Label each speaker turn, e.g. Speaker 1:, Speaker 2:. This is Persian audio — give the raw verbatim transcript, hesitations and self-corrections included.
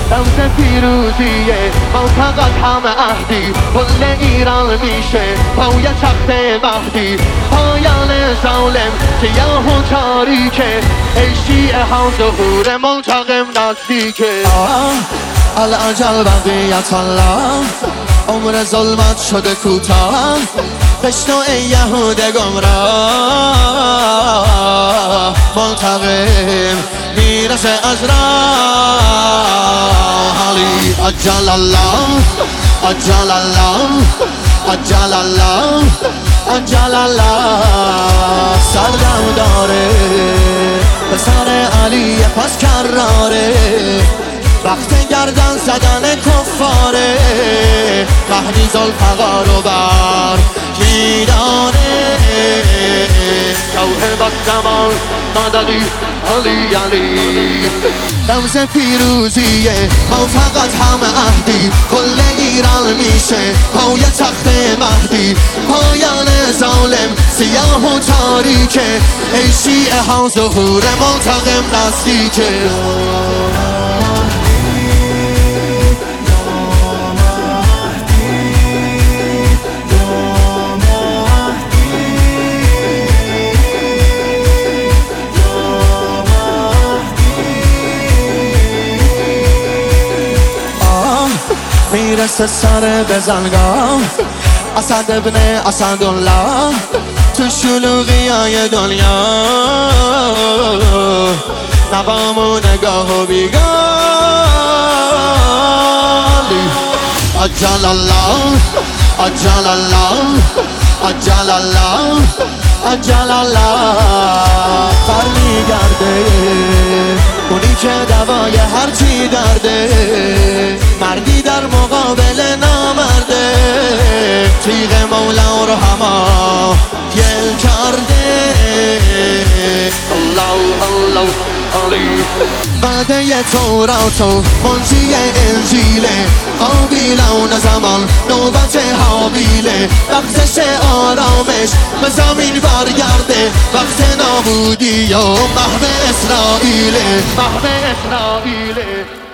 Speaker 1: رمز پیروزیه معتقد همه عهدی کل ایران میشه پای تخت مهدی پایان ظالم سیاه و تاریکه ای شیعه ها ظهور منتقم نزدیکه الاجل بقیت الله عمر ظلمت شده کوتاه بشنو ای یهود گمراه منتقم میرسه از راه علی اجل الله اجل الله اجل الله اجل الله سردم داره پسر علی پس کراره وقت گردن زدن کفاره مهدی ذوالفقار رو بر میدانه توحید زمان مددی علی علی رمز پیروزیه ما فقط همه عهدی کل ایران میشه پای تخت مهدی پایان ظالم سیاه و تاریکه ای شیعه ها ظهور منتقم نزدیکه میرسه سر بزنگاه اسد ابن اسدالله تو شلوغی های دنیا نقام و نگاه و بیگالی اجل الله اجل الله اجل الله اجل الله برمیگرده اونی که دوای هرچی درده مردی در مقابل نامرده تیغ مولا رو هما گل کرده الله الله علی وعده تورات و منجی انجیله قابیلان زمان نوبت حابیله وقتش آرامش به زمین برگرده وقت نابودی و محو اسرائیله محو اسرائیله